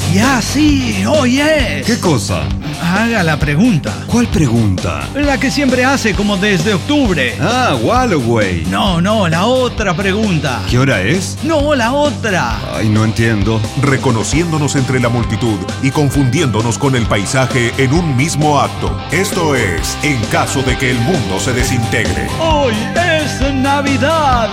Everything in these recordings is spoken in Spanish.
Ya, sí, hoy es. ¿Qué cosa? Haga la pregunta. ¿Cuál pregunta? La que siempre hace como desde octubre. Ah, Walloway. No, la otra pregunta. ¿Qué hora es? No, la otra. Ay, no entiendo. Reconociéndonos entre la multitud y confundiéndonos con el paisaje en un mismo acto. Esto es En caso de que el mundo se desintegre. Hoy es Navidad.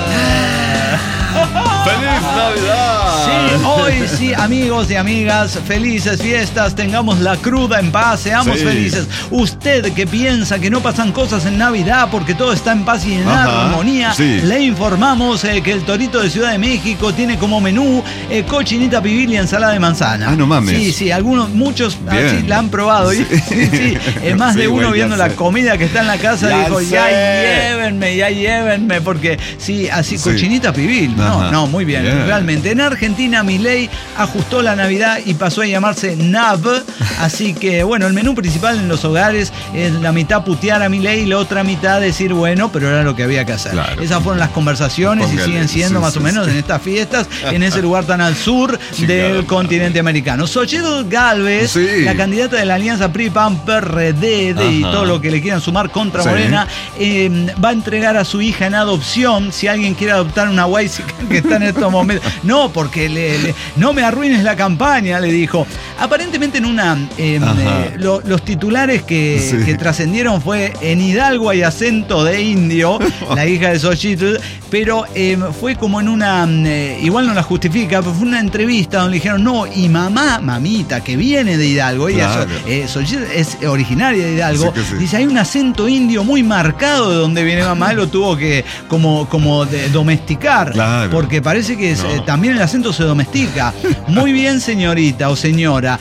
¡Feliz Navidad! Sí, hoy sí, amigos y amigas, felices fiestas, tengamos la cruda en paz, seamos felices. Usted que piensa que no pasan cosas en Navidad porque todo está en paz y en armonía, le informamos que el Torito de Ciudad de México tiene como menú cochinita pibil y ensalada de manzana. Ah, no mames. Sí, muchos así la han probado. Sí. Más de uno güey, viendo la comida que está en la casa dijo, ya llévenme, porque sí, así cochinita pibil. No, muy bien. Realmente. En Argentina, Milei ajustó la Navidad y pasó a llamarse NAV. Así que, bueno, el menú principal en los hogares es la mitad putear a Milei y la otra mitad decir, bueno, pero era lo que había que hacer. Claro. Esas fueron las conversaciones y siguen siendo más o menos en estas fiestas, en ese lugar tan al sur del continente americano. Xochitl Gálvez, la candidata de la alianza PRI-PAN-PRD y todo lo que le quieran sumar contra Morena, va a entregar a su hija en adopción. Si alguien quiere adoptar una Waze que está en estos momentos. No, porque no me arruines la campaña, le dijo. Aparentemente en una... los titulares que trascendieron fue en Hidalgo hay acento de indio, la hija de Xochitl, pero fue como en una... igual no la justifica, pero fue una entrevista donde le dijeron, no, y mamita, que viene de Hidalgo, ella Xochitl es originaria de Hidalgo, dice, hay un acento indio muy marcado de donde viene mamá, y lo tuvo que como domesticar. Claro. Porque parece que también el acento se domestica. Muy bien, señorita o señora.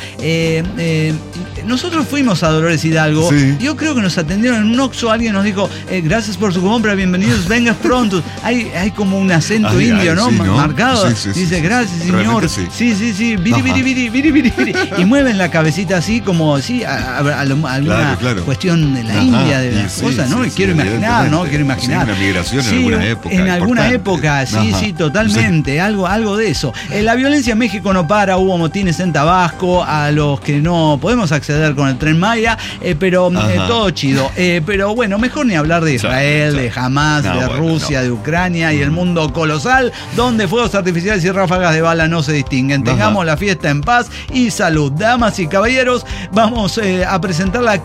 Nosotros fuimos a Dolores Hidalgo. Yo creo que nos atendieron en un Oxxo. Alguien nos dijo, gracias por su compra, bienvenidos, vengas pronto. Hay como un acento indio, ¿no? Marcado. Dice, gracias, señor. Sí. Viri. Y mueven la cabecita así como alguna cuestión de la India, de las cosas, ¿no? Quiero imaginar. Una migración en alguna época. En alguna época, totalmente. Algo de eso. La violencia en México no para, hubo motines en Tabasco, a los que no podemos acceder con el Tren Maya, pero todo chido. Pero bueno, mejor ni hablar de Israel, de Hamas, de Rusia, de Ucrania y el mundo colosal, donde fuegos artificiales y ráfagas de bala no se distinguen. Tengamos la fiesta en paz y salud. Damas y caballeros, vamos a presentar la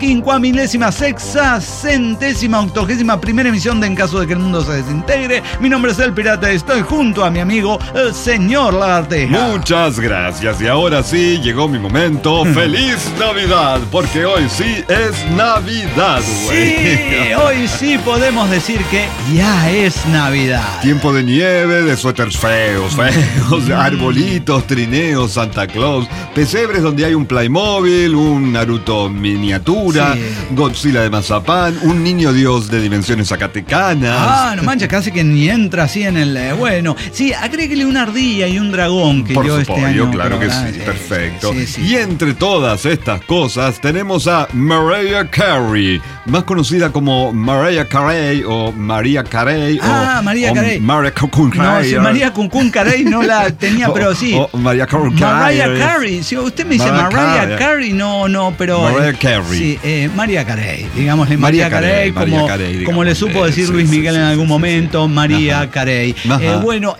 5.060.081ª emisión de En caso de que el mundo se desintegre. Mi nombre es El Pirata y estoy junto a mi amigo, el señor Lagarteja. Muchas gracias. Y ahora sí, llegó mi momento. ¡Feliz Navidad! Porque hoy sí es Navidad, güey. Sí, hoy sí podemos decir que ya es Navidad. Tiempo de nieve, de suéteres feos, arbolitos, trineos, Santa Claus, pesebres donde hay un Playmobil, un Naruto miniatura, Godzilla de mazapán, un niño dios de dimensiones zacatecanas. No manches, casi que ni entra así en el... bueno, sí, agréguele una ardilla y un dragón que yo este año... Claro que sí, perfecto. Y entre todas estas cosas tenemos a Mariah Carey, más conocida como Mariah Carey o María Carey. María Carey. Mariah Cuncún Carey. No, María Cuncún Carey no la tenía, pero sí. Mariah Carey. Mariah Carey. Si usted me dice Mariah Carey, no, pero... Mariah Carey. Sí, María Carey. Digámosle María Carey, como le supo decir Luis Miguel en algún momento, María Carey. Bueno,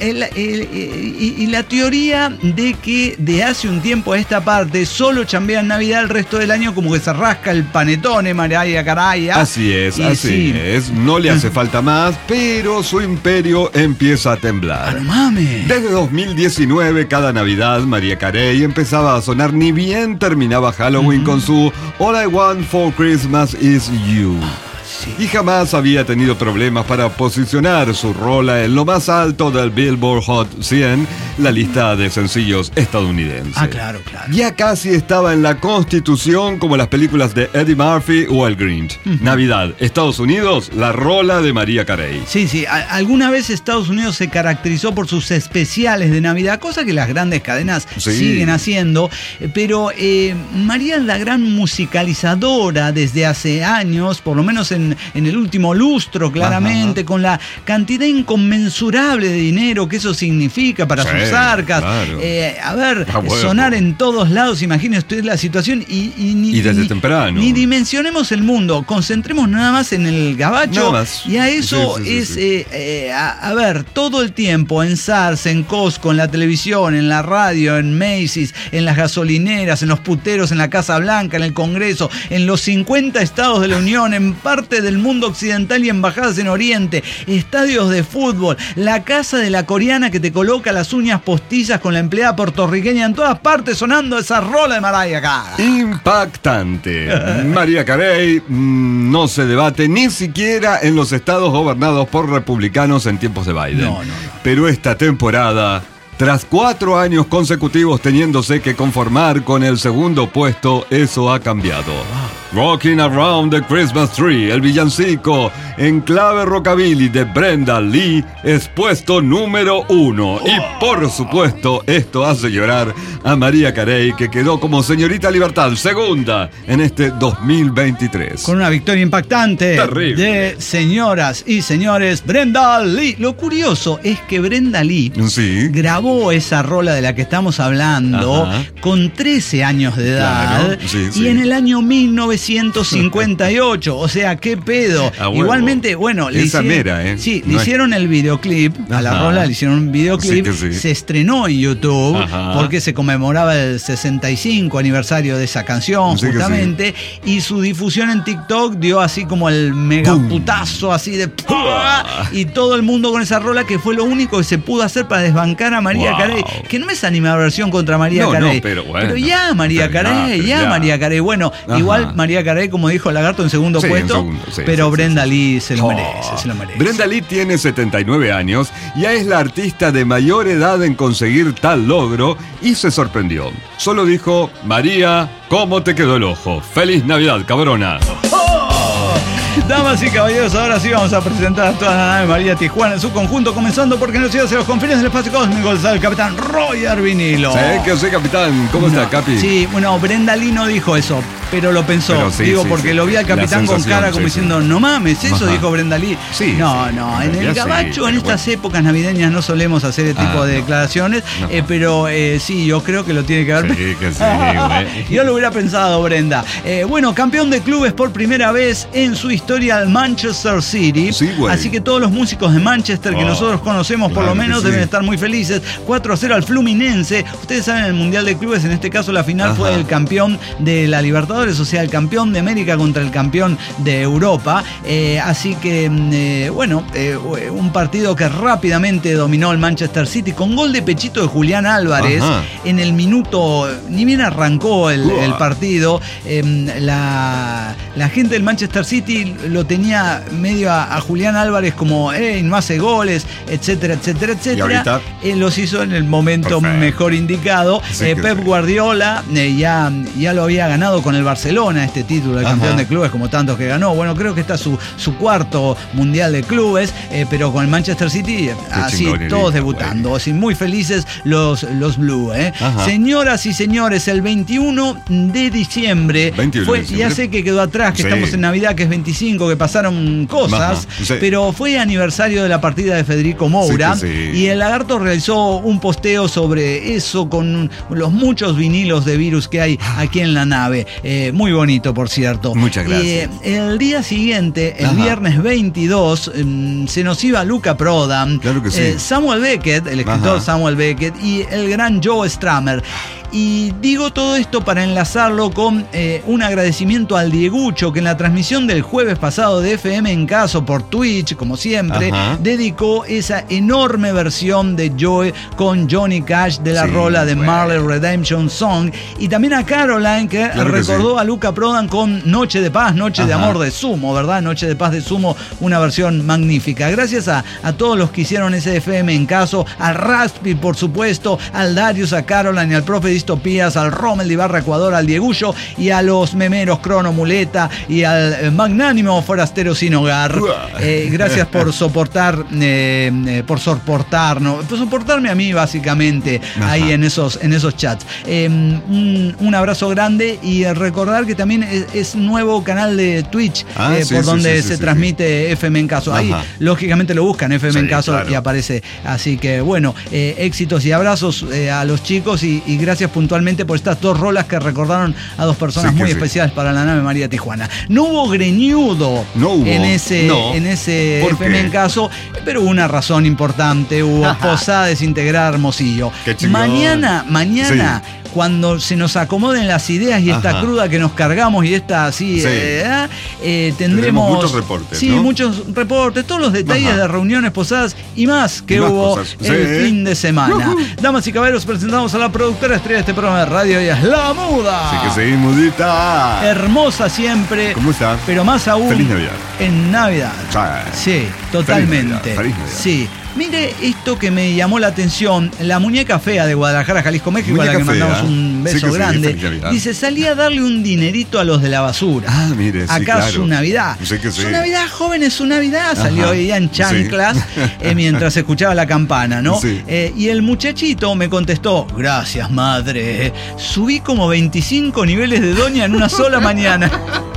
y la teoría de que de hace un tiempo a esta parte solo chambea en Navidad, el resto del año como que se rasca el panetone, Mariah Carey. Así es. No le hace falta más, pero su imperio empieza a temblar. ¡No mames! Desde 2019, cada Navidad, Mariah Carey empezaba a sonar ni bien terminaba Halloween con su All I Want for Christmas is You. Y jamás había tenido problemas para posicionar su rola en lo más alto del Billboard Hot 100, la lista de sencillos estadounidense. Claro. Ya casi estaba en la Constitución, como las películas de Eddie Murphy o El Grinch. Navidad, Estados Unidos, la rola de Mariah Carey. Sí. Alguna vez Estados Unidos se caracterizó por sus especiales de Navidad, cosa que las grandes cadenas siguen haciendo, pero Mariah es la gran musicalizadora desde hace años, por lo menos en en el último lustro, claramente, con la cantidad inconmensurable de dinero que eso significa para sus arcas. Claro. Sonar en todos lados, imagínese usted la situación y desde temprano. Ni dimensionemos el mundo, concentremos nada más en el gabacho. Y a eso todo el tiempo en SARS, en Costco, en la televisión, en la radio, en Macy's, en las gasolineras, en los puteros, en la Casa Blanca, en el Congreso, en los 50 estados de la Unión, en parte del mundo occidental y embajadas en Oriente, estadios de fútbol, la casa de la coreana que te coloca las uñas postizas con la empleada puertorriqueña, en todas partes sonando esa rola de Mariah Carey. Impactante. Mariah Carey no se debate ni siquiera en los estados gobernados por republicanos en tiempos de Biden. No. Pero esta temporada, tras 4 años consecutivos teniéndose que conformar con el segundo puesto, eso ha cambiado. Rocking Around the Christmas Tree, el villancico en clave rockabilly de Brenda Lee, es puesto número 1. Y por supuesto, esto hace llorar a Mariah Carey, que quedó como señorita Libertad, segunda en este 2023. Con una victoria impactante. Terrible. De señoras y señores, Brenda Lee. Lo curioso es que Brenda Lee grabó esa rola de la que estamos hablando con 13 años de edad. Claro. Y en el año 1958, o sea, qué pedo. Igualmente, bueno, le hicieron el videoclip, a la rola le hicieron un videoclip, se estrenó en YouTube, porque se conmemoraba el 65 aniversario de esa canción, justamente, y su difusión en TikTok dio así como el megaputazo, así de y todo el mundo con esa rola, que fue lo único que se pudo hacer para desbancar a Mariah Carey, que no es animaversión contra Mariah Carey, pero ya Mariah Carey, bueno, igual Mariah Carey, como dijo Lagarto, en segundo puesto, pero Brenda Lee se lo merece. Brenda Lee tiene 79 años, ya es la artista de mayor edad en conseguir tal logro, y se sorprendió. Solo dijo: María, ¿cómo te quedó el ojo? ¡Feliz Navidad, cabrona! Damas y caballeros, ahora sí vamos a presentar a toda la nave María Tijuana en su conjunto, comenzando porque nos lleva hacia los confines del espacio cósmico el capitán Roy Arvinilo. ¿Qué sé, capitán? ¿Cómo está, Capi? Sí, bueno, Brenda Lee no dijo eso, pero lo pensó. Porque lo vi al capitán con cara como diciendo, no mames, eso dijo Brenda Lee. No, en el gabacho, en estas épocas navideñas no solemos hacer este tipo de declaraciones, pero sí, yo creo que lo tiene que haber. Sí, que sí, Yo lo hubiera pensado, Brenda. Bueno, campeón de clubes por primera vez en su historia, el Manchester City. Así que todos los músicos de Manchester que nosotros conocemos, por lo menos, deben estar muy felices. 4-0 al Fluminense. Ustedes saben, el Mundial de Clubes, en este caso la final fue el campeón de la Libertadores, o sea, el campeón de América contra el campeón de Europa. Así que, un partido que rápidamente dominó el Manchester City con gol de pechito de Julián Álvarez en el minuto, ni bien arrancó el partido. La gente del Manchester City lo tenía medio a Julián Álvarez como no hace goles, etcétera. Y ahorita los hizo en el momento mejor indicado. Pep Guardiola ya lo había ganado con el Barcelona, este título de campeón de clubes, como tantos que ganó. Bueno, creo que está su cuarto mundial de clubes, pero con el Manchester City así todos debutando, así muy felices los Blue. Señoras y señores, el 21 de diciembre fue, ya sé que quedó atrás, que estamos en Navidad, que es 25, que pasaron cosas, pero fue aniversario de la partida de Federico Moura, y el Lagarto realizó un posteo sobre eso con los muchos vinilos de Virus que hay aquí en la nave. Muy bonito, por cierto. Muchas gracias. El día siguiente, el viernes 22, se nos iba Luca Prodan, claro que sí. Samuel Beckett, el escritor Samuel Beckett, y el gran Joe Stramer. Y digo todo esto para enlazarlo con un agradecimiento al Diegucho, que en la transmisión del jueves pasado de FM en Caso por Twitch, como siempre, dedicó esa enorme versión de Joe con Johnny Cash de la rola de Marley Redemption Song, y también a Caroline, que recordó a Luca Prodan con Noche de Paz, Noche de Amor de Sumo, ¿verdad? Noche de Paz de Sumo, una versión magnífica. Gracias a todos los que hicieron ese FM en Caso, al Raspi, por supuesto, al Darius, a Caroline y al profe Distopías, al Rommel de Ibarra Ecuador, al Diegullo y a los memeros Crono Muleta y al magnánimo Forastero Sin Hogar. Gracias por soportarme a mí básicamente. Ajá. Ahí en esos chats. Un abrazo grande y recordar que también es nuevo canal de Twitch por donde se transmite FM en Caso. Ahí lógicamente lo buscan FM en Caso, claro, y aparece. Así que bueno, éxitos y abrazos a los chicos y gracias puntualmente por estas 2 rolas que recordaron a 2 personas muy especiales para la nave María Tijuana. No hubo greñudo en ese FM en Caso, pero hubo una razón importante. Hubo posada desintegrada Hermosillo. Mañana cuando se nos acomoden las ideas y esta cruda que nos cargamos y esta así, tendremos muchos reportes. Sí, ¿no? Muchos reportes, todos los detalles de reuniones, posadas y más que hubo el fin de semana. Damas y caballeros, presentamos a la productora estrella de este programa de radio, ella es La Muda. Sí que seguís, mudita. Hermosa siempre. ¿Cómo está? Pero más aún Feliz Navidad. En Navidad. Sí, totalmente. Feliz Navidad. Sí. Mire esto que me llamó la atención. La muñeca fea de Guadalajara, Jalisco, México, a la que mandamos un beso grande. Dice, salí a darle un dinerito a los de la basura. Mire, acá claro. Su Navidad. Su Navidad, jóvenes, su Navidad. Salió ella en chanclas mientras escuchaba la campana, ¿no? Sí. Y el muchachito me contestó, gracias, madre. Subí como 25 niveles de doña en una sola mañana.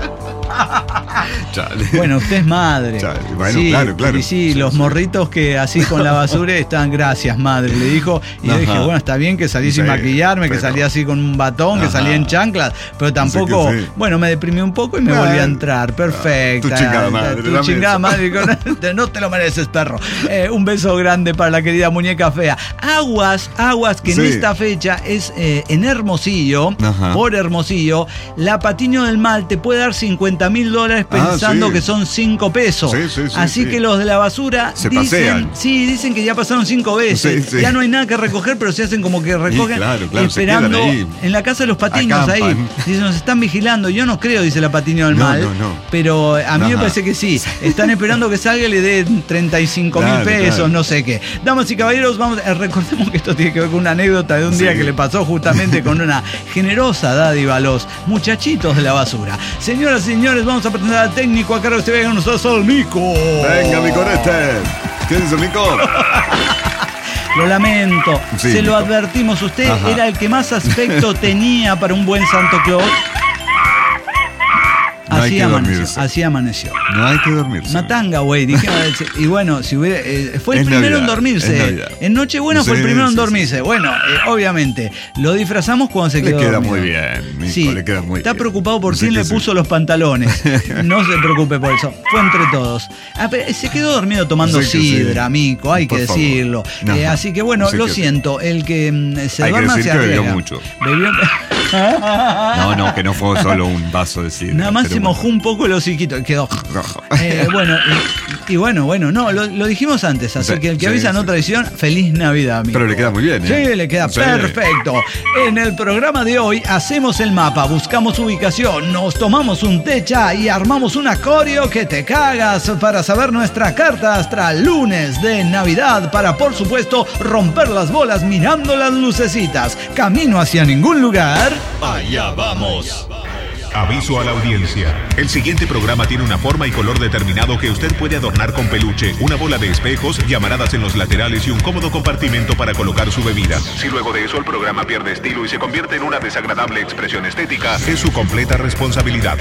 Chale. Bueno, usted es madre. Chale. Bueno, sí, claro. Y sí, los morritos que así con la basura están, gracias, madre, le dijo. Y yo dije, bueno, está bien que salí sin maquillarme, que salí así con un batón, que salí en chanclas, pero tampoco, bueno, me deprimí un poco y me volví a entrar. Perfecto. Tu chingada madre. Tu chingada madre. No te lo mereces, perro. Un beso grande para la querida muñeca fea. Aguas, que en esta fecha es en Hermosillo, por Hermosillo, la Patiño del Mal te puede dar $50,000 pensando que son 5 pesos. Así que los de la basura dicen que ya pasaron 5 veces. Ya no hay nada que recoger, pero se hacen como que recogen, esperando en la casa de los Patiños. Acampan. Ahí. Dice, nos están vigilando. Yo no creo, dice la Patiño del Mal. No. Pero a mí me parece que sí. Están esperando que salga y le den 35,000 pesos, no sé qué. Damas y caballeros, recordemos que esto tiene que ver con una anécdota de un día que le pasó justamente con una generosa dádiva a los muchachitos de la basura. Señoras y señores, vamos a presentar al técnico a cargo de este viaje con nosotros, el Mico. Venga, mi corete. ¿Qué dice el Mico? Lo lamento, se lo advertimos. Usted era el que más aspecto tenía para un buen Santo Claus. Así amaneció. No hay que dormirse. Matanga, güey. Y bueno, si hubiera, fue el primero en dormirse. En Nochebuena fue el primero en dormirse. Bueno, obviamente, lo disfrazamos cuando se quedó. Le queda dormido. Muy bien, Mico, le queda muy bien. Está preocupado por quién le puso los pantalones. No se preocupe por eso. Fue entre todos. Pero se quedó dormido tomando sidra, Mico, hay que decirlo. Así que bueno, lo siento. El que se duerma se arriesga. Bebió mucho. No, que no fue solo un vaso de sidra. Nada más se mojó un poco el hociquito y quedó. Bueno, no, lo dijimos antes, así que el que avisa no traición, feliz Navidad, amigo. Pero le queda muy bien, Sí, le queda perfecto. En el programa de hoy hacemos el mapa, buscamos ubicación, nos tomamos un techa y armamos un coreo que te cagas para saber nuestra carta astral. Lunes de Navidad para, por supuesto, romper las bolas mirando las lucecitas. Camino hacia ningún lugar. Allá vamos. Aviso a la audiencia. El siguiente programa tiene una forma y color determinado que usted puede adornar con peluche, una bola de espejos, llamaradas en los laterales y un cómodo compartimento para colocar su bebida. Si luego de eso el programa pierde estilo y se convierte en una desagradable expresión estética, es su completa responsabilidad.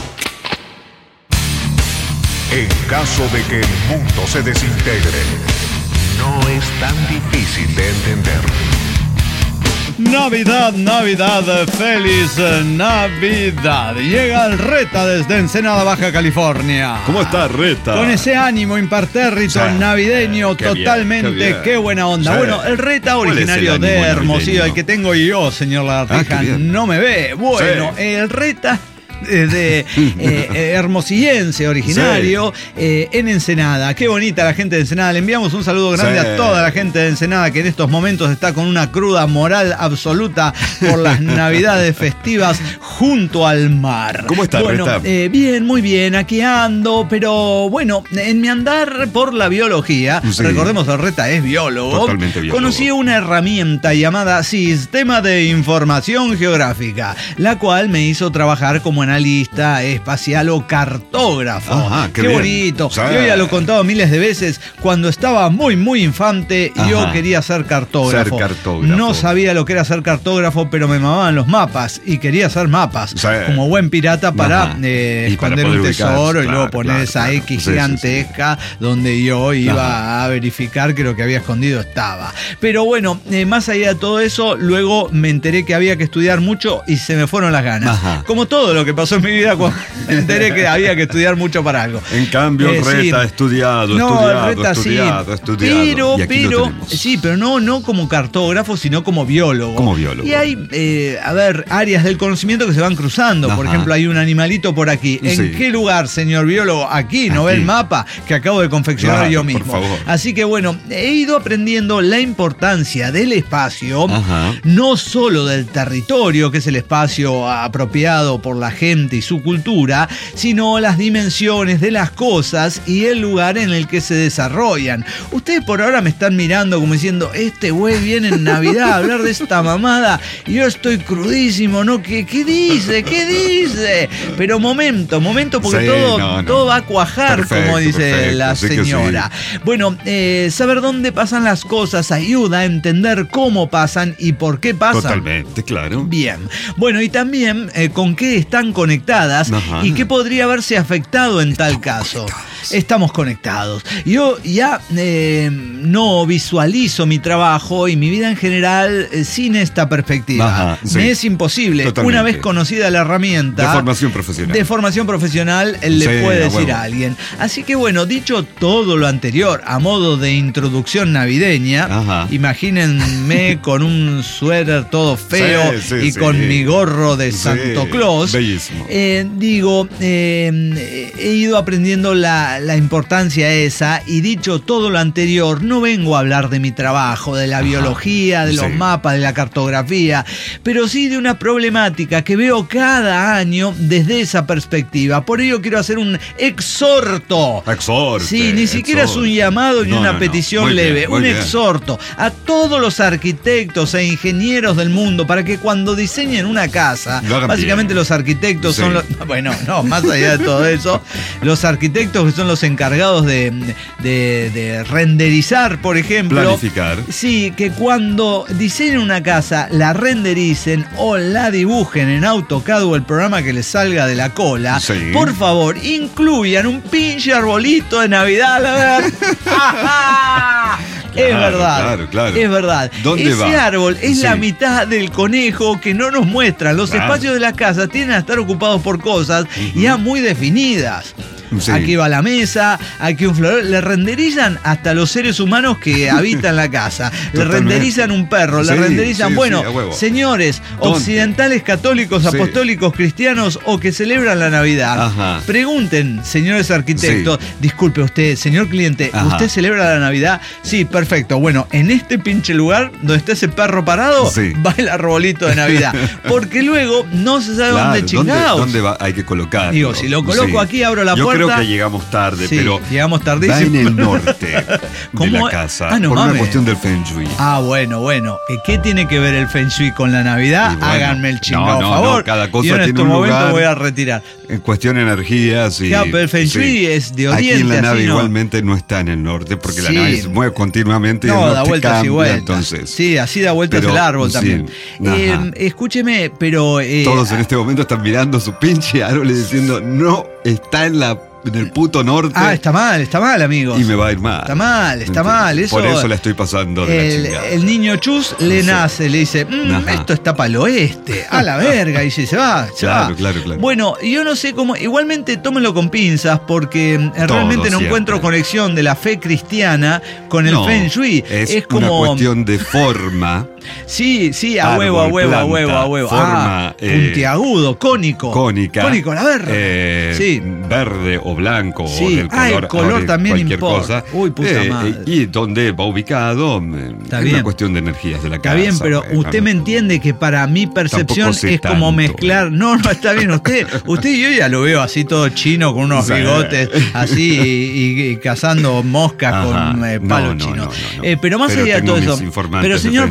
En caso de que el mundo se desintegre, no es tan difícil de entender. Navidad, feliz Navidad. Llega el Reta desde Ensenada, Baja California. ¿Cómo está, Reta? Con ese ánimo impertérrito navideño, totalmente, qué buena onda. Bueno, el Reta originario de Hermosillo, el que tengo yo, señor Lagartija, no me ve. Bueno, el Reta hermosillense originario, en Ensenada. Qué bonita la gente de Ensenada. Le enviamos un saludo grande a toda la gente de Ensenada que en estos momentos está con una cruda moral absoluta por las navidades festivas junto al mar. ¿Cómo está, Reta? Bien, muy bien, aquí ando, pero bueno, en mi andar por la biología, recordemos que Reta es biólogo, totalmente biólogo, conocí una herramienta llamada Sistema de Información Geográfica, la cual me hizo trabajar como analista espacial o cartógrafo. Ajá, qué bonito. Yo ya lo he contado miles de veces, cuando estaba muy infante, yo quería ser cartógrafo. No sabía lo que era ser cartógrafo, pero me mamaban los mapas y quería hacer mapas, como buen pirata para esconder un tesoro y luego poner esa X gigantesca donde yo iba a verificar que lo que había escondido estaba. Pero bueno, más allá de todo eso, luego me enteré que había que estudiar mucho y se me fueron las ganas. Como todo lo que pasó en mi vida cuando me enteré que había que estudiar mucho para algo. En cambio, Reta ha estudiado. Pero no como cartógrafo, sino como biólogo. Y hay, áreas del conocimiento que se van cruzando. Por ejemplo, hay un animalito por aquí. ¿En qué lugar, señor biólogo? Aquí, ¿no ve el mapa que acabo de confeccionar yo mismo? Por favor. Así que bueno, he ido aprendiendo la importancia del espacio, no solo del territorio, que es el espacio apropiado por la gente y su cultura, sino las dimensiones de las cosas y el lugar en el que se desarrollan. Ustedes por ahora me están mirando como diciendo, este güey viene en Navidad a hablar de esta mamada y yo estoy crudísimo, ¿no? ¿Qué dice? Pero momento, porque todo va a cuajar, como dice la señora. Bueno, saber dónde pasan las cosas ayuda a entender cómo pasan y por qué pasan. Totalmente, claro. Bien. Bueno, y también con qué están conectadas y qué podría haberse afectado en tal caso. Estamos conectados. Yo ya no visualizo mi trabajo y mi vida en general sin esta perspectiva. Me es imposible. Totalmente. Una vez conocida la herramienta de formación profesional le puede decir a alguien. Así que bueno, dicho todo lo anterior a modo de introducción navideña, imagínense con un suéter todo feo con mi gorro de Santo Claus. Bellísimo. He ido aprendiendo la importancia esa, y dicho todo lo anterior, no vengo a hablar de mi trabajo, de la biología, de los mapas, de la cartografía, pero sí de una problemática que veo cada año desde esa perspectiva. Por ello quiero hacer un exhorto. Sí, ni siquiera es un llamado ni una petición leve, un exhorto a todos los arquitectos e ingenieros del mundo para que cuando diseñen una casa, básicamente los arquitectos son los... Bueno, no, más allá de todo eso, los arquitectos que son los encargados de renderizar, por ejemplo. Planificar. Sí, que cuando diseñen una casa, la rendericen o la dibujen en AutoCAD o el programa que les salga de la cola. Por favor, incluyan un pinche arbolito de Navidad, la verdad. Es verdad. Es verdad. Ese árbol es la mitad del conejo que no nos muestran. Los espacios de las casas tienden a estar ocupados por cosas ya muy definidas. Aquí va la mesa, aquí un florero. Le renderizan hasta los seres humanos que habitan la casa. Le renderizan un perro, le renderizan. Señores occidentales, católicos, apostólicos, cristianos o que celebran la Navidad, pregunten, señores arquitectos, disculpe usted, señor cliente, ¿usted celebra la Navidad? Sí, perfecto. Bueno, en este pinche lugar donde está ese perro parado, va el arbolito de Navidad. Porque luego no se sabe dónde chingados. ¿Dónde va? Hay que colocarlo. Digo, si lo coloco aquí, abro la puerta. Creo que llegamos tarde, pero llegamos tardísimo. Va en el norte de la casa, por una cuestión del Feng Shui. Bueno. ¿Qué tiene que ver el Feng Shui con la Navidad? Háganme el chingado favor. Cada cosa yo en tiene este un momento lugar. Voy a retirar. En cuestión de energías y... Pero el Feng Shui es de oriente. Aquí en la nave así, igualmente no está en el norte, porque la nave se mueve continuamente y el norte da vueltas cambia, y vueltas. Entonces. Sí, así da vueltas el árbol también. Escúcheme, pero... todos en este momento están mirando su pinche árbol y diciendo, no está en la el puto norte. Está mal, amigos. Y me va a ir mal. Está mal. Eso, por eso la estoy pasando de la chingada. El niño Chus le nace, le dice, esto está para el oeste, a la verga, y se va. Claro. Bueno, yo no sé cómo, igualmente tómenlo con pinzas, porque realmente no encuentro conexión de la fe cristiana con el Feng Shui. Es como una cuestión de forma. Sí, a huevo. Forma puntiagudo, cónica. Cónico, la verde. Sí. Verde o blanco, o del color. El color también importa. Uy, puta madre. Y donde va ubicado, es una cuestión de energías de la casa. Está bien, pero usted me entiende que para mi percepción es como mezclar. No, está bien. Usted y yo ya lo veo así todo chino, con unos bigotes así y cazando moscas con palos chinos. No. Pero más allá de todo eso. Pero señor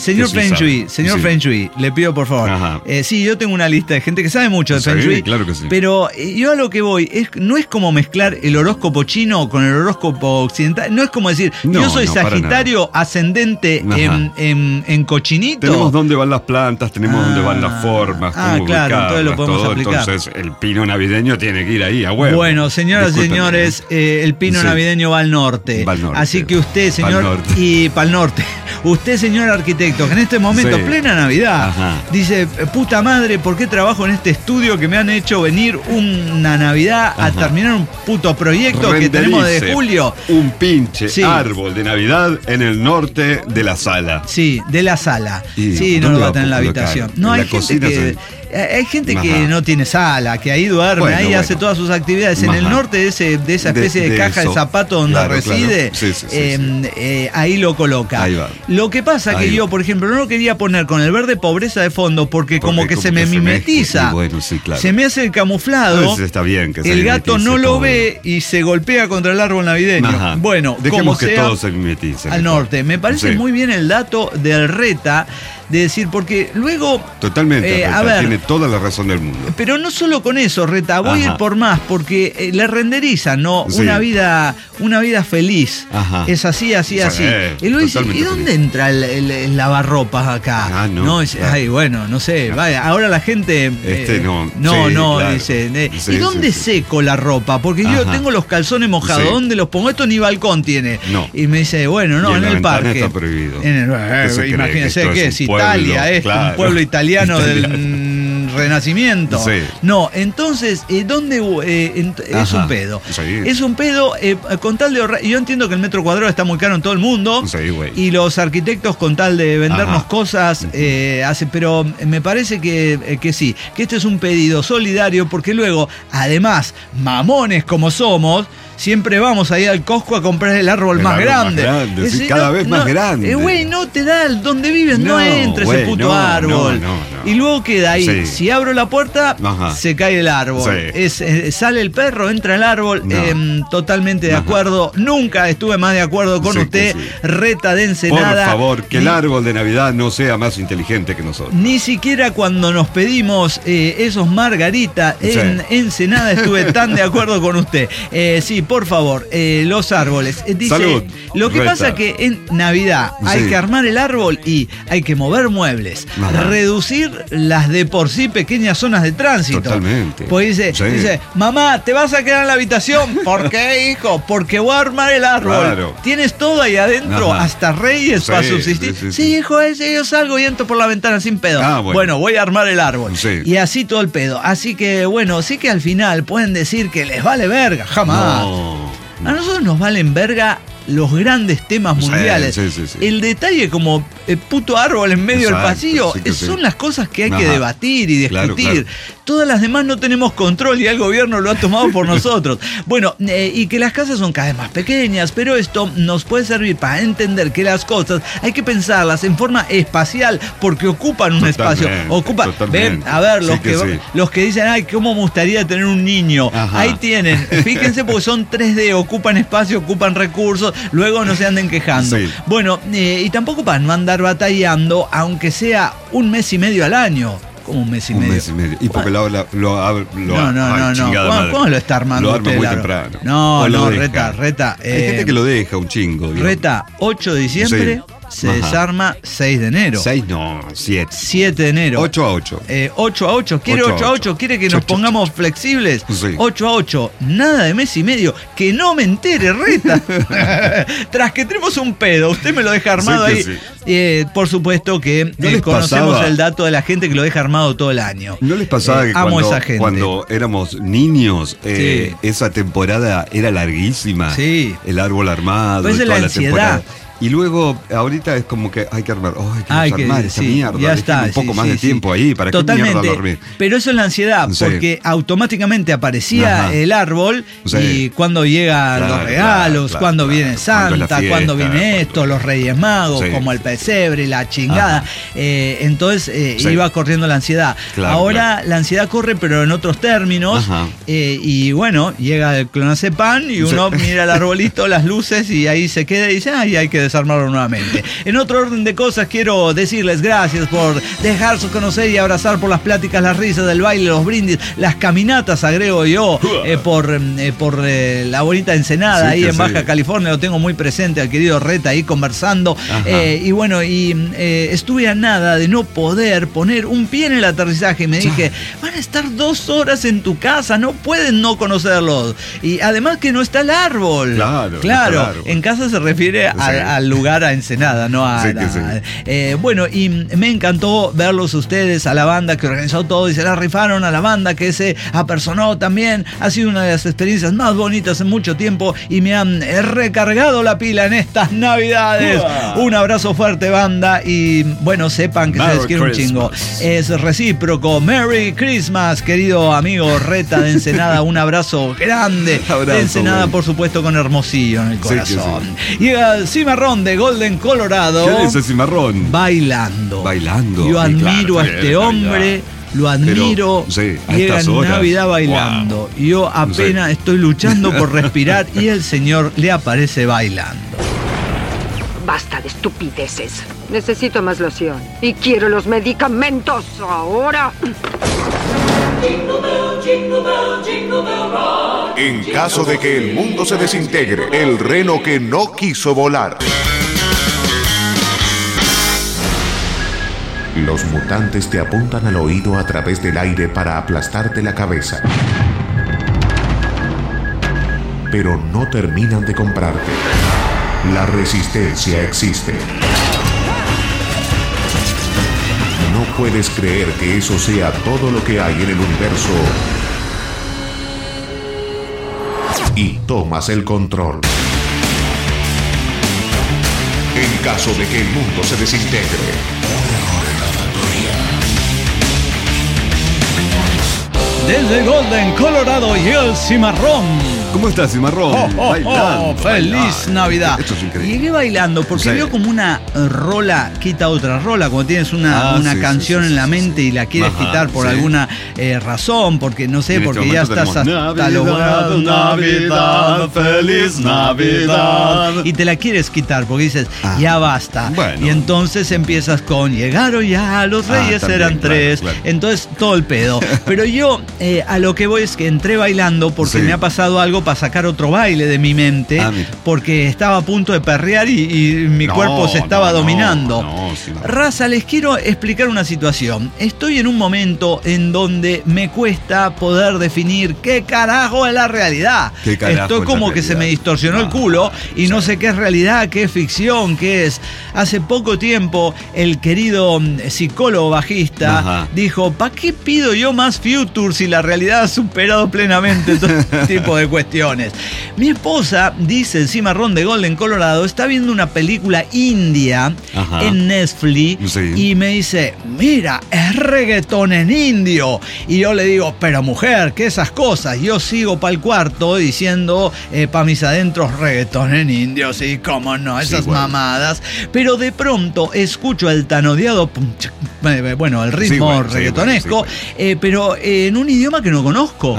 Feng Shui, le pido por favor. Sí, yo tengo una lista de gente que sabe mucho de Feng Shui. Claro que sí. Pero yo a lo que voy, no es como mezclar el horóscopo chino con el horóscopo occidental. No es como decir, yo soy Sagitario ascendente en cochinito. Tenemos dónde van las plantas, tenemos dónde van las formas, cómo claro, entonces lo podemos aplicar. Entonces el pino navideño tiene que ir ahí, a huevo. Bueno, señoras y señores, el pino navideño va al norte. Así que usted, señor, y para el norte. Usted, señor arquitecto, que en este momento, plena Navidad, dice, puta madre, ¿por qué trabajo en este estudio que me han hecho venir una Navidad a terminar un puto proyecto que tenemos desde julio? Un pinche árbol de Navidad en el norte de la sala. Sí, de la sala. Sí, no lo va a tener en la habitación. No, hay gente que no tiene sala, que ahí duerme, hace todas sus actividades. En el norte de esa especie de caja de zapato donde reside, ahí lo coloca. Ahí va. Lo que pasa que yo, por ejemplo, no lo quería poner con el verde pobreza de fondo porque como que se me mimetiza. Se me hace el camuflado. Está bien que el gato no lo ve y se golpea contra el árbol navideño. Bueno, dejemos que todos se mimeticen. Al norte. Me parece muy bien el dato del Reta. De decir, porque luego... Totalmente, Reta, tiene toda la razón del mundo. Pero no solo con eso, Reta, voy a ir por más, porque le renderiza, ¿no? Sí. Una vida feliz. Es así. Y luego dice, ¿y dónde entra el lavarropas acá? No. Ay, bueno, no sé, vaya, ahora la gente... dice, ¿y dónde seco la ropa? Porque yo tengo los calzones mojados, ¿dónde los pongo? Esto ni balcón tiene. No. Y me dice, bueno, no, en el parque. Está prohibido. Imagínense que es Italia, un pueblo italiano del Renacimiento. No, entonces, ¿dónde? Es un pedo. Es un pedo con tal de ahorrar. Yo entiendo que el metro cuadrado está muy caro en todo el mundo. Y los arquitectos, con tal de vendernos cosas, hacen. Pero me parece que sí, que este es un pedido solidario, porque luego, además, mamones como somos, siempre vamos ahí al Costco a comprar el árbol más grande. Cada vez más grande. Güey, no te da donde vives, no entra ese puto árbol. Y luego queda ahí. Si abro la puerta, se cae el árbol. Sale el perro, entra el árbol. Totalmente de acuerdo. Nunca estuve más de acuerdo con usted. Reta de Ensenada. Por favor, que el árbol de Navidad no sea más inteligente que nosotros. Ni siquiera cuando nos pedimos esos margaritas en Ensenada estuve tan de acuerdo con usted. Sí, por favor, los árboles. Dice, salud, lo que pasa que en Navidad hay que armar el árbol y hay que mover muebles, reducir las de por sí pequeñas zonas de tránsito. Totalmente. Pues dice, mamá, ¿te vas a quedar en la habitación? ¿Por qué, hijo? Porque voy a armar el árbol. Claro. Tienes todo ahí adentro, hasta Reyes para subsistir. Sí, hijo, yo salgo y entro por la ventana sin pedo. Bueno, voy a armar el árbol. Y así todo el pedo. Así que, bueno, sí que al final pueden decir que les vale verga. Jamás. A nosotros nos valen verga los grandes temas mundiales. El detalle como puto árbol en medio del pasillo son las cosas que hay que debatir y discutir. Todas las demás no tenemos control y el gobierno lo ha tomado por nosotros. Bueno, y que las casas son cada vez más pequeñas, pero esto nos puede servir para entender que las cosas hay que pensarlas en forma espacial porque ocupan un espacio. Ven, a ver, los que dicen, ay, cómo me gustaría tener un niño. Ahí tienen, fíjense porque son 3D, ocupan espacio, ocupan recursos. Luego no se anden quejando. Bueno, y tampoco para no andar batallando, aunque sea un mes y medio al año. ¿Cómo un mes y medio? Y porque no. ¿Cómo lo está armando? Lo arma muy temprano. No, Reta. Hay gente que lo deja un chingo. Reta, 8 de diciembre. se desarma 6 de enero. 6 no, 7. 7 de enero. 8-8. 8-8. ¿Quiere 8-8? ¿Quiere que nos pongamos flexibles? Sí. 8-8. Nada de mes y medio. Que no me entere, Reta. Tras que tenemos un pedo, usted me lo deja armado ahí. Sí. Por supuesto que conocemos el dato de la gente que lo deja armado todo el año. ¿No les pasaba que cuando éramos niños, esa temporada era larguísima? Sí. El árbol armado, pues toda la temporada. Y luego, ahorita es como que hay que armar. Hay que desarmar esa mierda. Ya está. Un poco más de tiempo ahí. ¿Para totalmente, qué mierda dormir? Pero eso es la ansiedad, porque automáticamente aparecía el árbol y cuando llegan los regalos, cuando viene Santa, cuando viene esto, los Reyes Magos, como el pesebre, la chingada. Entonces iba corriendo la ansiedad. Ahora la ansiedad corre, pero en otros términos. Y bueno, llega el clonazepam y uno mira el arbolito, las luces y ahí se queda y dice, hay que desarmarlo nuevamente. En otro orden de cosas, quiero decirles gracias por dejarse conocer y abrazar, por las pláticas, las risas, del baile, los brindis, las caminatas, agrego yo, por la bonita Ensenada, ahí en Baja California. Lo tengo muy presente al querido Reta ahí conversando. Y bueno, estuve a nada de no poder poner un pie en el aterrizaje y me dije, van a estar 2 horas en tu casa, no pueden no conocerlos. Y además que no está el árbol. Claro. En casa se refiere al lugar, a Ensenada, no a... bueno, y me encantó verlos ustedes, a la banda que organizó todo y se la rifaron, a la banda que se apersonó también. Ha sido una de las experiencias más bonitas en mucho tiempo y me han recargado la pila en estas Navidades. Un abrazo fuerte, banda, y bueno, sepan que se les quiere un chingo. Es recíproco. Merry Christmas, querido amigo Reta de Ensenada. Un abrazo grande de Ensenada, por supuesto, con Hermosillo en el corazón. Llega el Cimarrón de Golden, Colorado. ¿Qué es el Cimarrón? Bailando. Yo admiro a este hombre. Lo admiro. Llega en Navidad bailando. Wow. Yo apenas estoy luchando por respirar y el señor le aparece bailando. Basta de estupideces. Necesito más loción. Y quiero los medicamentos ahora. En caso de que el mundo se desintegre, el reno que no quiso volar. Los mutantes te apuntan al oído a través del aire para aplastarte la cabeza. Pero no terminan de comprarte. La resistencia existe. No puedes creer que eso sea todo lo que hay en el universo. Y tomas el control. En caso de que el mundo se desintegre. Desde Golden, Colorado, y el Cimarrón. ¿Cómo estás, Cimarrón? ¡Feliz Navidad! Esto es increíble. Llegué bailando porque veo como una rola quita otra rola. Cuando tienes una canción en la mente y la quieres quitar por alguna razón, porque no sé, porque ya estás hasta los... Navidad, feliz Navidad. Y te la quieres quitar porque dices, ya basta. Bueno. Y entonces empiezas con, llegaron ya, los reyes eran 3. Claro. Entonces, todo el pedo. Pero yo, a lo que voy es que entré bailando porque me ha pasado algo para sacar otro baile de mi mente, porque estaba a punto de perrear y mi cuerpo se estaba dominando. Raza, les quiero explicar una situación. Estoy en un momento en donde me cuesta poder definir qué carajo es la realidad. Estoy como que se me distorsionó el culo y no sé qué es realidad, qué es ficción, qué es. Hace poco tiempo el querido psicólogo bajista dijo, ¿para qué pido yo más Future si la realidad ha superado plenamente todo este tipo de cuestiones? Mi esposa, dice el Cimarrón de Golden, Colorado, está viendo una película india en Netflix y me dice, mira, es reggaetón en indio. Y yo le digo, pero mujer, ¿qué esas cosas? Yo sigo para el cuarto diciendo, para mis adentros, reggaetón en indio, sí, cómo no, esas mamadas. Pero de pronto escucho el tan odiado, el ritmo reggaetonesco, pero en un idioma que no conozco.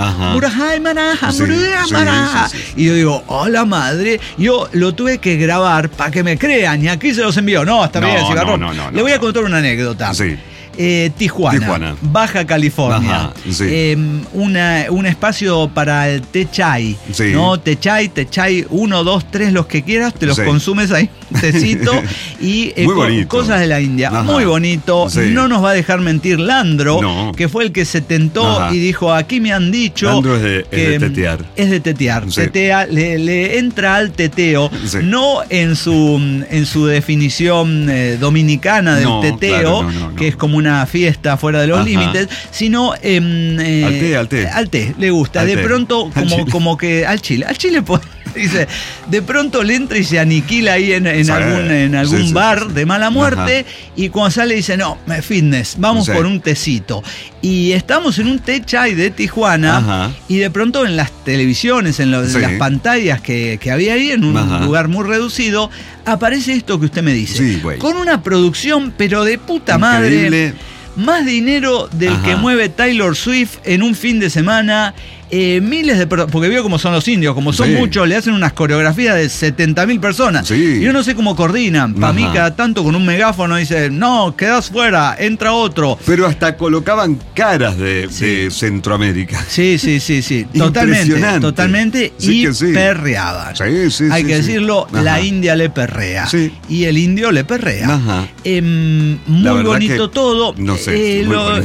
Y yo digo, hola madre, yo lo tuve que grabar para que me crean y aquí se los envío. No, está bien, Cimarrón. Le voy a contar una anécdota. Tijuana, Baja California. Ajá, sí. Un espacio para el té chai, sí. ¿no? Té chai, 1, 2, 3, los que quieras, te los consumes ahí, un tecito y cosas de la India. Ajá. Muy bonito. Sí. No nos va a dejar mentir Landro, que fue el que se tentó y dijo, aquí me han dicho Landro es de tetear. Es de tetear. Sí. Tetea, le entra al teteo, no en su definición dominicana del teteo, que es como una fiesta fuera de los límites, sino al té le gusta. De pronto, como que al chile dice, de pronto le entra y se aniquila ahí en algún bar de mala muerte. Y cuando sale dice, no, fitness, vamos por un tecito. Y estamos en un té chai de Tijuana y de pronto en las televisiones, en las pantallas que había ahí, en un lugar muy reducido, aparece esto que usted me dice. Con una producción, pero de puta madre. Más dinero del que mueve Taylor Swift en un fin de semana. Miles de personas, porque veo cómo son los indios, como son muchos, le hacen unas coreografías de 70.000 personas. Y yo no sé cómo coordinan. Para mí, cada tanto con un megáfono dice, no, quedás fuera, entra otro. Pero hasta colocaban caras de Centroamérica. Sí. Totalmente. Y perreaban. Hay que decirlo, la India le perrea. Y el indio le perrea. Muy bonito todo. No sé.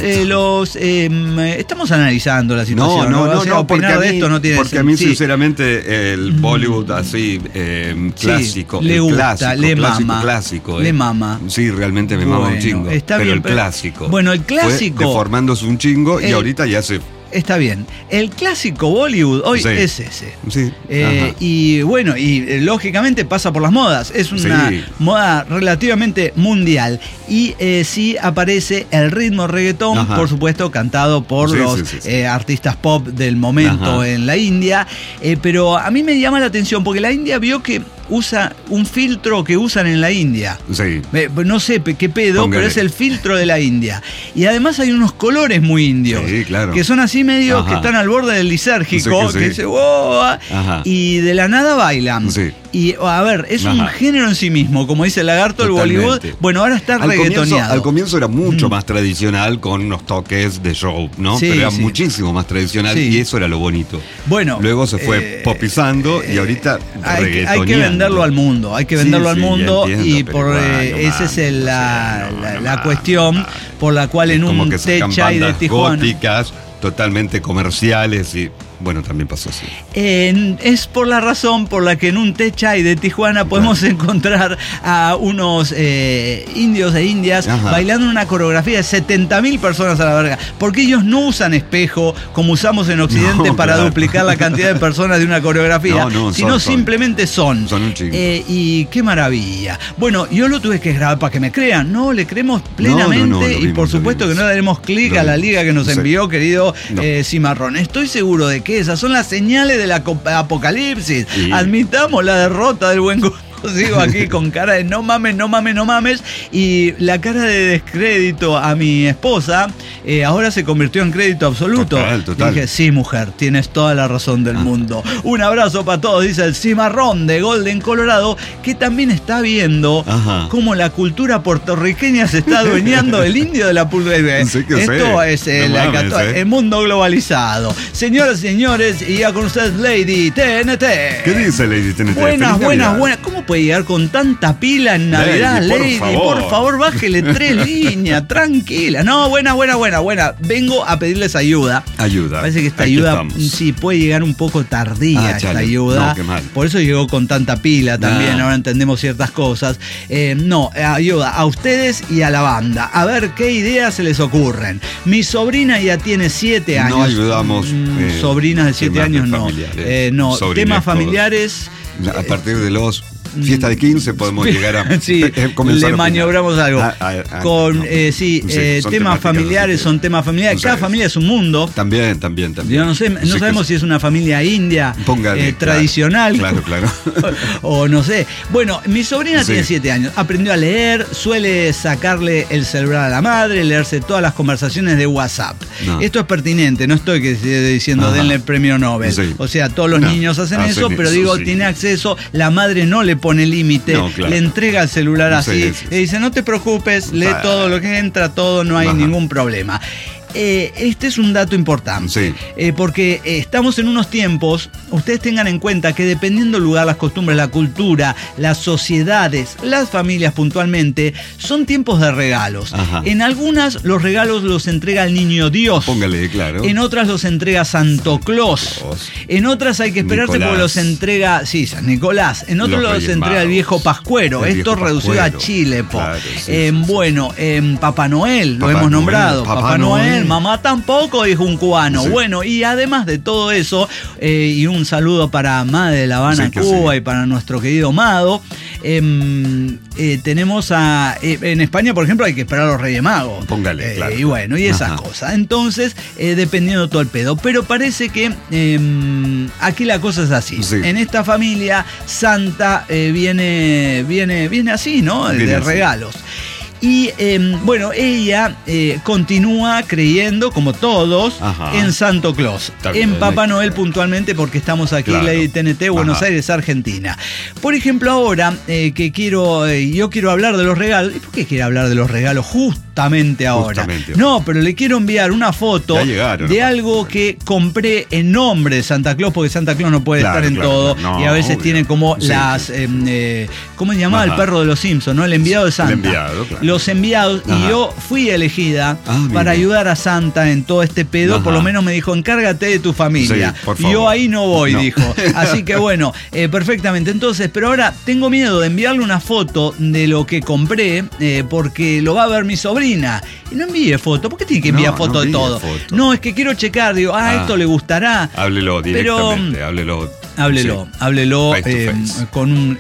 Estamos analizando la situación. Porque a mí, no tiene porque a mí sinceramente el Bollywood así clásico, le gusta, le mama, le mama. Sí, realmente me mama un chingo. Está pero bien, el clásico. Bueno, el clásico fue deformándose un chingo y ahorita ya se. Está bien. El clásico Bollywood hoy es ese. Y bueno, y lógicamente pasa por las modas. Es una moda relativamente mundial. Y sí aparece el ritmo reggaetón, por supuesto, cantado por los artistas pop del momento en la India. Pero a mí me llama la atención porque la India vio que usa un filtro que usan en la India. No sé qué pedo, pero es el filtro de la India. Y además hay unos colores muy indios. Que son así medio que están al borde del lisérgico, que dice, wow, y de la nada bailan. Y a ver, es un género en sí mismo, como dice el lagarto, el Bollywood. Bueno, ahora está reggaetoneado. Al comienzo era mucho más tradicional, con unos toques de show, ¿no? Pero era muchísimo más tradicional y eso era lo bonito. Bueno, luego se fue popizando y ahorita reggaetoneando. Hay que venderlo al mundo, y por esa es la cuestión por la cual en un té chai de Tijuana góticas, totalmente comerciales y bueno, también pasó así. Es por la razón por la que en un té chai de Tijuana podemos encontrar a unos indios e indias bailando una coreografía de 70.000 personas a la verga. Porque ellos no usan espejo como usamos en Occidente para duplicar la cantidad de personas de una coreografía, sino simplemente son. Son un chingo. Y qué maravilla. Bueno, yo lo tuve que grabar para que me crean. No, le creemos plenamente y por supuesto que no le daremos clic a la liga que nos envió, querido Cimarrón. Estoy seguro de que esas son las señales del apocalipsis. Admitamos la derrota del buen gusto. Sigo aquí con cara de no mames. Y la cara de descrédito a mi esposa ahora se convirtió en crédito absoluto. Total. Dije, sí, mujer, tienes toda la razón del mundo. Un abrazo para todos, dice el Cimarrón de Golden, Colorado, que también está viendo cómo la cultura puertorriqueña se está adueñando del indio de la pulvería. Esto es el mundo globalizado. Señoras y señores, y ya con ustedes Lady TNT. ¿Qué dice Lady TNT? Buenas. ¿Cómo puede llegar con tanta pila en Navidad, Lady? Por favor, bájele 3 líneas, tranquila. No, buena. Vengo a pedirles ayuda. Parece que esta ayuda puede llegar un poco tardía, esta ayuda. No, qué mal. Por eso llegó con tanta pila también, ahora entendemos ciertas cosas. Ayuda a ustedes y a la banda. A ver qué ideas se les ocurren. Mi sobrina ya tiene 7 años. No ayudamos. Sobrinas de 7 años no. Temas familiares. A partir de los fiesta de 15 podemos llegar a le maniobramos algo con temas familiares, son temas familiares. Cada familia es un mundo. También. Yo no sabemos si es una familia india tradicional. Claro. O no sé. Bueno, mi sobrina tiene 7 años, aprendió a leer, suele sacarle el celular a la madre, leerse todas las conversaciones de WhatsApp. Esto es pertinente, no estoy diciendo denle el premio Nobel. O sea, todos los niños hacen eso, pero digo, tiene acceso, la madre no le pone límite, No, claro. le entrega el celular así, Sí. le dice, no te preocupes, lee todo lo que entra, todo, no hay ningún problema. Este es un dato importante, porque estamos en unos tiempos, ustedes tengan en cuenta que dependiendo del lugar, las costumbres, la cultura, las sociedades, las familias puntualmente, son tiempos de regalos. Ajá. En algunas los regalos los entrega el niño Dios. Póngale, claro. En otras los entrega Santo Claus. En otras hay que esperarse Nicolás. porque los entrega, sí, San Nicolás. En otros los Reyes entrega el Magos. viejo Pascuero. El Esto viejo reducido Pascuero. a Chile, po. Claro, sí, Bueno, Papá Noel, lo Papá hemos Noel, nombrado. Papá Noel, Noel. mamá tampoco, dijo un cubano. Sí. Bueno, y además de todo eso, y un saludo para Madre de La Habana, Sí, que Cuba, sí. y para nuestro querido Mado. Tenemos en España, por ejemplo, hay que esperar a los Reyes Magos. Póngale, claro. Y bueno, y esas Ajá. cosas. Entonces, dependiendo todo el pedo. Pero parece que aquí la cosa es así. Sí. En esta familia, Santa viene así, ¿no? Viene De así. regalos. Y bueno, ella continúa creyendo, como todos, Ajá. en Santo Claus. Está bien, En Papá hay que- Noel puntualmente, porque estamos aquí en Claro. Lady TNT, Buenos Ajá. Aires, Argentina. Por ejemplo, ahora que yo quiero hablar de los regalos. ¿Y por qué quiero hablar de los regalos justamente ahora? Justamente. No, pero le quiero enviar una foto Ya llegaron, de aparte. algo que compré en nombre de Santa Claus, porque Santa Claus no puede Claro, estar en claro, todo. claro. No, Y a veces obvio. tiene como Sí, las... sí. ¿Cómo se llamaba el Ajá. perro de los Simpsons, no? El enviado de Santa. El enviado, claro. Los enviados. Y Ajá. yo fui elegida mira. para ayudar a Santa en todo este pedo. Ajá. Por lo menos me dijo, encárgate de tu familia. Sí, por Y yo favor. ahí no voy, No. dijo. Así que bueno, perfectamente. Entonces, pero ahora tengo miedo de enviarle una foto de lo que compré, porque lo va a ver mi sobrina. Y no envíe foto. ¿Por qué tiene que enviar No, foto no de envíe todo? foto. No, es que quiero checar. Digo, esto le gustará. Háblelo directamente, háblelo. Háblelo, Sí. háblelo Face to face. con un...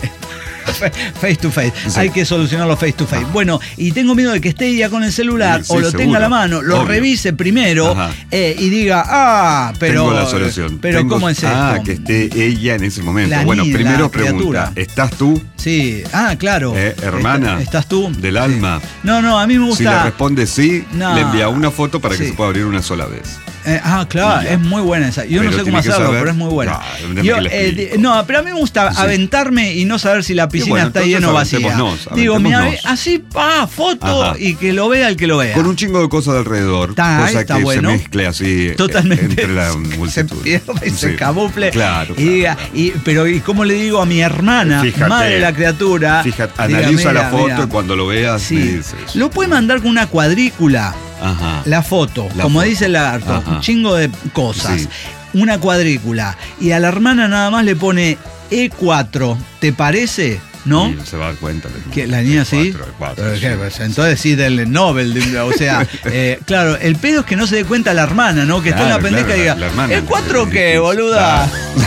Face to face. Sí. Hay que solucionarlo face to face. Bueno, y tengo miedo de que esté ella con el celular Sí, o lo seguro. tenga a la mano, lo Obvio. revise primero Ajá. y diga, pero. Tengo la solución. Pero, ¿cómo es esto? Que esté ella en ese momento. La Bueno, niña, primero la pregunta, criatura. ¿estás tú? Sí, claro. Hermana. ¿Estás tú? Del alma. No, a mí me gusta. Si le responde sí, No. le envía una foto para que Sí. se pueda abrir una sola vez. Claro, Y ya. es muy buena esa. Yo no Pero sé cómo tiene que hacerlo, saber- pero es muy buena. No, déjame que le explico. No, pero a mí me gusta Sí. aventarme y no saber si la piscina bueno, está llena o entonces vacía. aventémonos, Digo, aventémonos. así, foto Ajá. y que lo vea el que lo vea. Con un chingo de cosas alrededor. Está cosa bueno. se mezcle así Totalmente. entre la Se multitud. pierde y se Sí. camufle. Claro. Y diga, pero ¿y cómo le digo a mi hermana, Fíjate. madre de la criatura? Fíjate, Diga, analiza mira, la foto mira. y cuando lo veas Sí. me dices. Lo puede mandar con una cuadrícula. Ajá. La foto, La como foto. dice el lagarto, Ajá. un chingo de cosas. Sí. Una cuadrícula. Y a la hermana nada más le pone E4. ¿Te parece? ¿no? Y se va a dar cuenta. Que la niña sí. Cuatro, ¿Qué? Pues, entonces sí, del Nobel. O sea, claro, el pedo es que no se dé cuenta la hermana, ¿no? Que está en la Claro, pendeja claro, y diga, la hermana, ¿el 4 sí, qué, sí, boluda?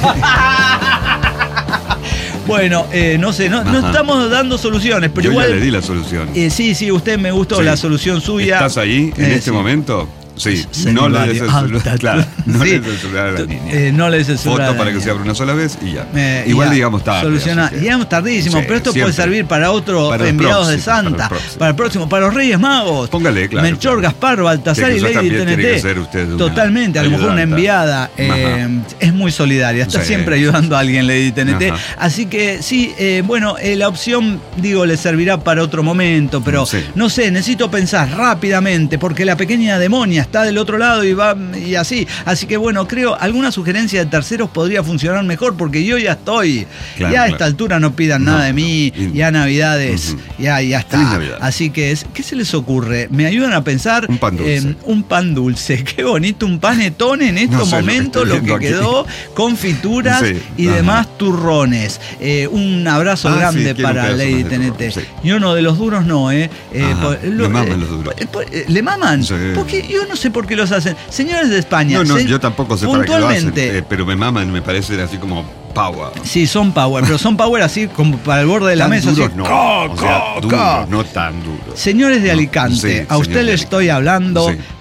Bueno, no sé, no Ajá. estamos dando soluciones, pero Yo igual. ya le di la solución. Sí, usted me gustó Sí. la solución suya. ¿Estás ahí en este sí. momento? Sí, Sería no le des el varios. celular. Claro, no Sí. le des el celular a la niña. No le des el celular a Foto la para que niña. se abra una sola vez y ya. Y Igual ya, digamos tarde. Soluciona. así que- Digamos tardísimo, Sí, pero esto siempre. puede servir para otros Para el enviados de próximo, Santa, para el próximo. próximo, para los Reyes Magos. Póngale, claro, Melchor, claro. Gaspar, Baltasar Que y quizás Lady también tiene que TNT. ser usted una Totalmente, a lo mejor una ayudanta. enviada es muy solidaria, está Sí. siempre ayudando a alguien Lady TNT. Ajá. Así que sí, bueno, la opción, digo, le servirá para otro momento, pero Sí. no sé, necesito pensar rápidamente, porque la pequeña demonia está del otro lado y va y así. Así que bueno, creo alguna sugerencia de terceros podría funcionar mejor, porque yo ya estoy. Claro, ya a claro. esta altura no pidan No, nada de mí, no. ya Navidades, Ujú. ya está. Feliz Navidad. Así que, ¿qué se les ocurre? ¿Me ayudan a pensar? Un pan dulce. Un pan dulce. Qué bonito, un panetone en estos No sé lo que momentos, estoy lo que viendo aquí. quedó, confituras Sí, y ajá. demás turrones. Un abrazo Ah, grande sí, quiero un para pedazo Lady más de TNT. turrón, sí. Yo no, de los duros no, Ajá, me maman los duros. ¿Le maman? Sí. Porque yo no sé por qué los hacen. Señores de España, No, yo tampoco sé para qué lo hacen, puntualmente, pero me maman, me parece así como power. sí, son power, pero son power así como para el borde de la Tan mesa. duros así, no, co, o sea, co, duros, co. no tan duros. Señores de No, Alicante, sí, a usted señores le de estoy hablando Sí.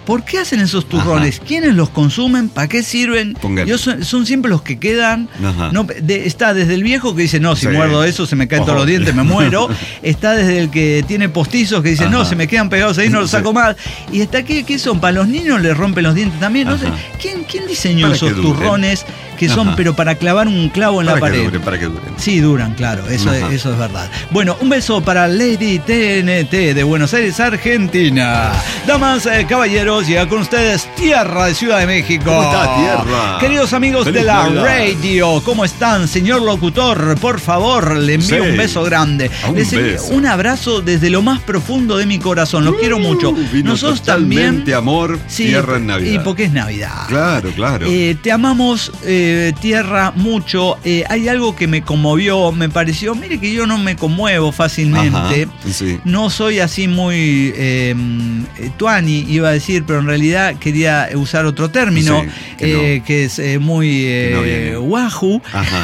¿Por qué hacen esos turrones? Ajá. ¿Quiénes los consumen? ¿Para qué sirven? Son siempre los que quedan. No, está desde el viejo que dice, no, si muerdo eso se me caen todos los dientes, me muero. Está desde el que tiene postizos que dice, no, se me quedan pegados ahí, no los saco más. Y está, ¿qué son? ¿Para los niños les rompen los dientes también? No sé. ¿Quién diseñó esos turrones que son, pero para clavar un clavo en la pared? Para que duren. Sí, duran, claro, eso es verdad. Bueno, un beso para Lady TNT de Buenos Aires, Argentina. Damas, caballeros, llega con ustedes Tierra de Ciudad de México. ¿Cómo está, Tierra? Queridos amigos de la radio, ¿cómo están? Señor locutor, por favor, le envío un beso grande. Les envío un abrazo desde lo más profundo de mi corazón, los quiero mucho. Nosotros también. Amor, Tierra en Navidad. Y porque es Navidad. Claro. Te amamos, Tierra, mucho. Hay algo que me conmovió, me pareció, mire que yo no me conmuevo fácilmente. No soy así muy tuani, iba a decir, pero en realidad quería usar otro término, que es muy wahoo.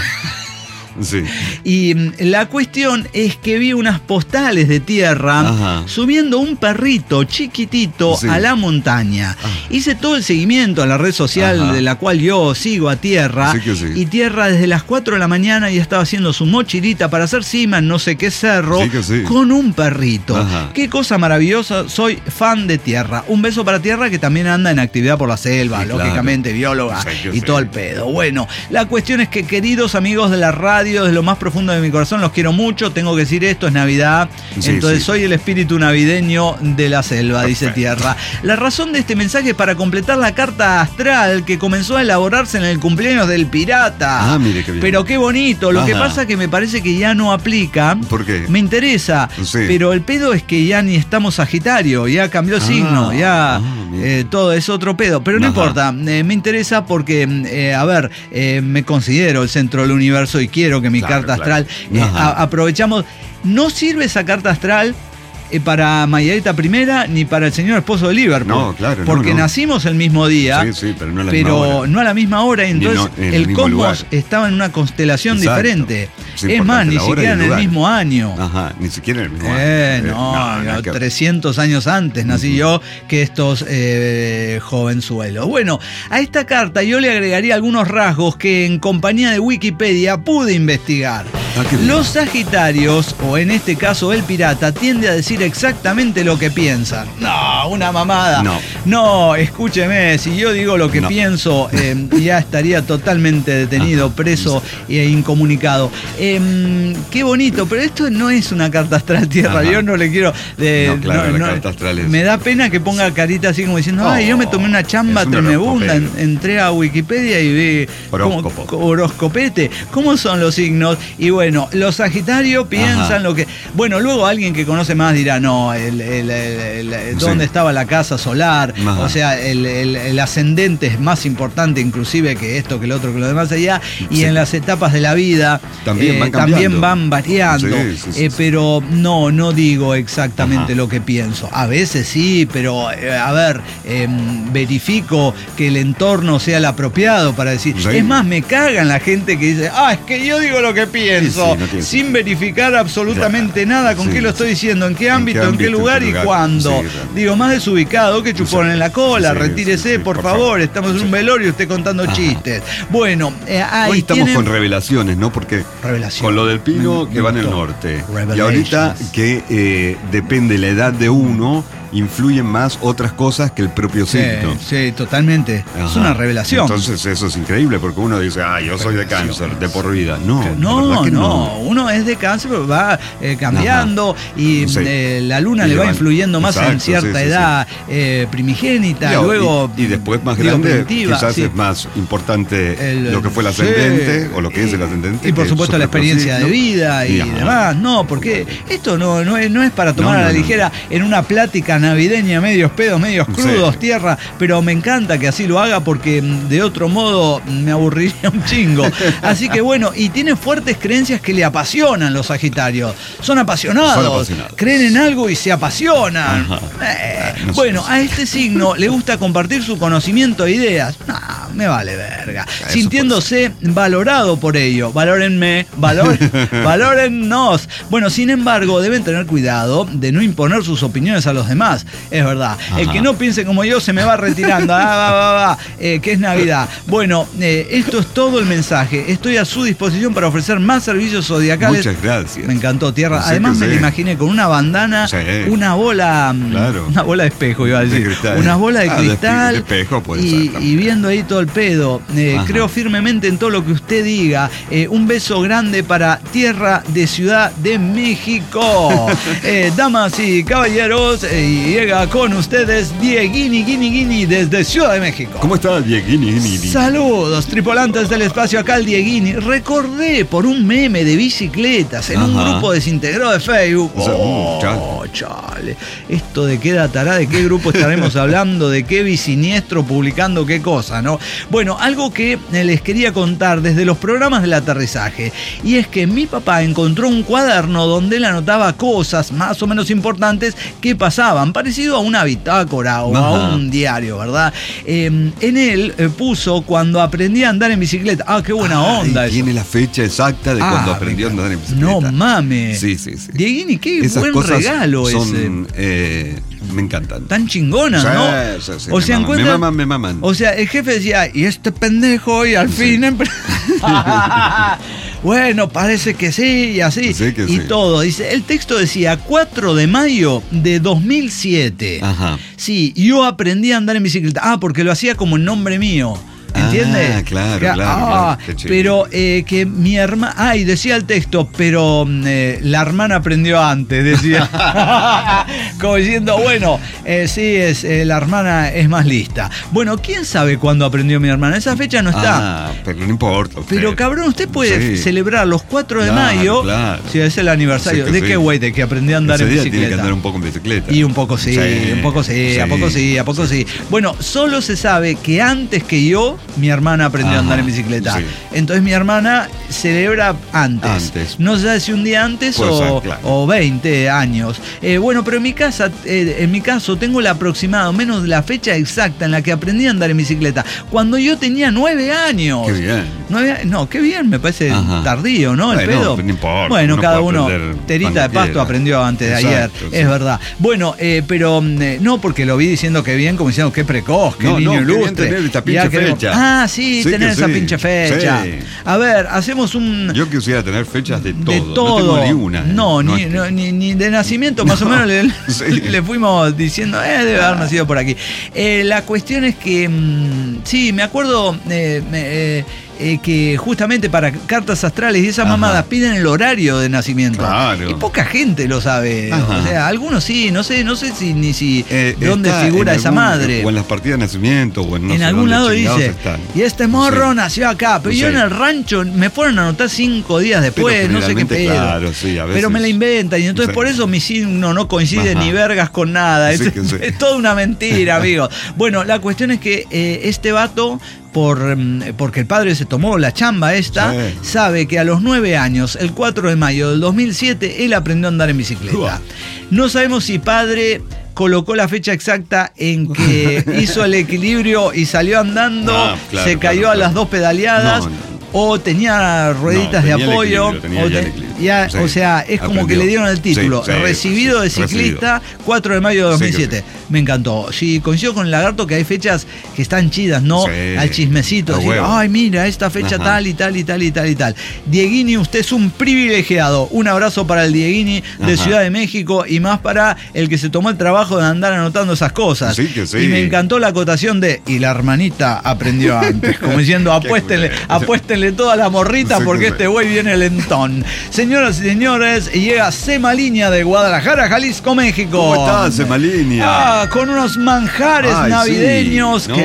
Sí. Y la cuestión es que vi unas postales de Tierra subiendo un perrito chiquitito a la montaña. Hice todo el seguimiento a la red social de la cual yo sigo a Tierra. Y Tierra desde las 4 de la mañana ya estaba haciendo su mochilita para hacer cima en no sé qué cerro con un perrito. Qué cosa maravillosa, soy fan de Tierra. Un beso para Tierra, que también anda en actividad por la selva, lógicamente bióloga y todo el pedo. Bueno, la cuestión es que, queridos amigos de la radio, desde lo más profundo de mi corazón, los quiero mucho, tengo que decir esto, es Navidad, entonces soy el espíritu navideño de la selva, dice Tierra. La razón de este mensaje es para completar la carta astral que comenzó a elaborarse en el cumpleaños del pirata. Mire qué bien. Pero qué bonito, lo que pasa que me parece que ya no aplica. ¿Por qué? Me interesa, pero el pedo es que ya ni estamos Sagitario, ya cambió el signo, ya todo es otro pedo, pero no importa, me interesa porque, me considero el centro del universo y quiero que mi carta astral, aprovechamos, no sirve esa carta astral para Margarita I ni para el señor esposo de Liverpool. No, claro. Porque nacimos el mismo día. Pero no a la misma hora. Entonces el cosmos estaba en una constelación diferente. Es más, ni siquiera en el mismo año. Ni siquiera en el mismo año. 300 años antes nací yo que estos jovenzuelos. Bueno, a esta carta yo le agregaría algunos rasgos que en compañía de Wikipedia pude investigar. Los Sagitarios, o en este caso el pirata, tiende a decir exactamente lo que piensan. No, una mamada. No, escúcheme, si yo digo lo que pienso, ya estaría totalmente detenido, preso e incomunicado. Qué bonito, pero esto no es una carta astral, Tierra. Yo no le quiero. La carta astral es. Me da pena que ponga carita así como diciendo, yo me tomé una chamba tremebunda, entré a Wikipedia y vi horoscopete. ¿Cómo son los signos? Y bueno, los Sagitarios piensan lo que. Bueno, luego alguien que conoce más dirá, no, dónde estaba la casa solar, o sea, el ascendente es más importante inclusive que esto, que lo otro, que lo demás allá, y en las etapas de la vida también van variando, pero no digo exactamente lo que pienso. A veces sí, pero verifico que el entorno sea el apropiado para decir. Es más, me cagan la gente que dice, es que yo digo lo que pienso, sin verificar absolutamente nada, con qué lo estoy diciendo, en qué ámbito, en qué lugar y cuándo. Digo, más desubicado que chupón en la cola, retírese, por favor, estamos en un velorio y usted contando chistes. Bueno, hoy estamos con revelaciones, ¿no? Porque con lo del pino que va en el norte, y ahorita que depende la edad de uno, influyen más otras cosas que el propio signo. Sí, totalmente. Es una revelación. Entonces eso es increíble, porque uno dice, yo soy de Cáncer, de por vida. No. Uno es de Cáncer, pero va cambiando y la luna le va influyendo más en cierta edad primigénita, luego y después más grande, quizás es más importante lo que fue el ascendente o lo que es el ascendente. Y por supuesto la experiencia de vida y demás. No, porque esto no es para tomar a la ligera en una plática navideña, medios pedos, medios crudos, Tierra, pero me encanta que así lo haga porque de otro modo me aburriría un chingo. Así que bueno, y tiene fuertes creencias que le apasionan los Sagitarios. Son apasionados, creen en algo y se apasionan. Bueno, a este signo le gusta compartir su conocimiento e ideas. me vale verga. Sintiéndose valorado por ello. Valórenme, valórennos. Bueno, sin embargo, deben tener cuidado de no imponer sus opiniones a los demás. Es verdad. Ajá. El que no piense como yo se me va retirando. Que es Navidad. Bueno, esto es todo el mensaje. Estoy a su disposición para ofrecer más servicios zodiacales. Muchas gracias. Me encantó, Tierra. Además me lo imaginé con una bandana, una bola, una bola de espejo, iba a decir. Una bola de cristal. De espejo puede ser, y viendo ahí todo el pedo. Creo firmemente en todo lo que usted diga. Un beso grande para Tierra de Ciudad de México. Damas y caballeros, llega con ustedes Dieguini desde Ciudad de México. ¿Cómo está, Dieguini? Saludos, tripulantes del espacio, acá el Dieguini. Recordé por un meme de bicicletas en un grupo desintegrado de Facebook. Chale. Esto de qué datará, de qué grupo estaremos hablando, de qué bisiniestro publicando qué cosa, ¿no? Bueno, algo que les quería contar desde los programas del aterrizaje, y es que mi papá encontró un cuaderno donde él anotaba cosas más o menos importantes que pasaban, parecido a una bitácora o a un diario, ¿verdad? En él puso cuando aprendí a andar en bicicleta. Ah, qué buena onda eso. Tiene la fecha exacta de cuando aprendió a andar en bicicleta. No mames. Sí. Dieguini, qué buen regalo son, ese. Me encantan. Tan chingonas, ¿no? Sí, o sea, me maman. O sea, el jefe decía, y este pendejo, y al fin... Bueno, parece que sí, y así. Y todo. Dice, el texto decía 4 de mayo de 2007. Ajá. Sí, yo aprendí a andar en bicicleta. Ah, porque lo hacía como en nombre mío. ¿Entiendes? Ah, claro. Pero que mi hermana... y decía el texto, pero la hermana aprendió antes, decía. Como diciendo, bueno, sí, la hermana es más lista. Bueno, ¿quién sabe cuándo aprendió mi hermana? Esa fecha no está. Pero no importa. Pero cabrón, usted puede celebrar los 4 de mayo. Claro. Si es el aniversario. ¿De qué güey? De que aprendí a andar en bicicleta. Tiene que andar un poco en bicicleta. Y un poco sí. A poco sí. Bueno, solo se sabe que antes que yo, mi hermana aprendió a andar en bicicleta. Sí. Entonces mi hermana celebra antes. No sé si un día antes o 20 años. Bueno, pero en mi caso tengo el aproximado, menos la fecha exacta en la que aprendí a andar en bicicleta. Cuando yo tenía 9 años. Qué bien. Qué bien, me parece tardío, ¿no? El pedo. No importa. Bueno, cada uno, terita de pasto aprendió antes de ayer. Es verdad. Bueno, pero no porque lo vi diciendo que bien, como diciendo qué precoz, qué niño ilustre. Tener esta pinche fecha. Tener esa pinche fecha. Sí. A ver, hacemos un... Yo quisiera tener fechas de todo. De todo. No tengo ni una. Ni de nacimiento, más o menos le fuimos diciendo, debe haber nacido por aquí. La cuestión es que, sí, me acuerdo... que justamente para cartas astrales y esas mamadas piden el horario de nacimiento. Claro. Y poca gente lo sabe. O sea, algunos sí, no sé si dónde figura esa madre. O en las partidas de nacimiento, o en algún lado dice. Y este morro nació acá, pero yo en el rancho me fueron a anotar 5 días después, no sé qué pedo. Claro, sí, a veces. Pero me la inventan y entonces por eso mi signo no coincide ni vergas con nada. Es toda una mentira, amigo. Bueno, la cuestión es que este vato, porque el padre se tomó la chamba sabe que a los 9 años, el 4 de mayo del 2007, él aprendió a andar en bicicleta. No sabemos si padre colocó la fecha exacta en que hizo el equilibrio y salió andando, se cayó a las 2 pedaleadas. O tenía rueditas de apoyo. O sea, es como que le dieron el título. Recibido de ciclista, 4 de mayo de 2007. Me encantó. Sí, coincido con el lagarto que hay fechas que están chidas, ¿no? Al chismecito. Decir, ay, mira, esta fecha tal y tal y tal y tal y tal. Dieguini, usted es un privilegiado. Un abrazo para el Dieguini de Ciudad de México y más para el que se tomó el trabajo de andar anotando esas cosas. Y me encantó la acotación de, y la hermanita aprendió antes. Como diciendo, apuéstenle toda la morrita porque este güey viene lentón. Señoras y señores, llega Semalinia de Guadalajara, Jalisco, México. ¿Cómo estás, Semalinia? Con unos manjares navideños que...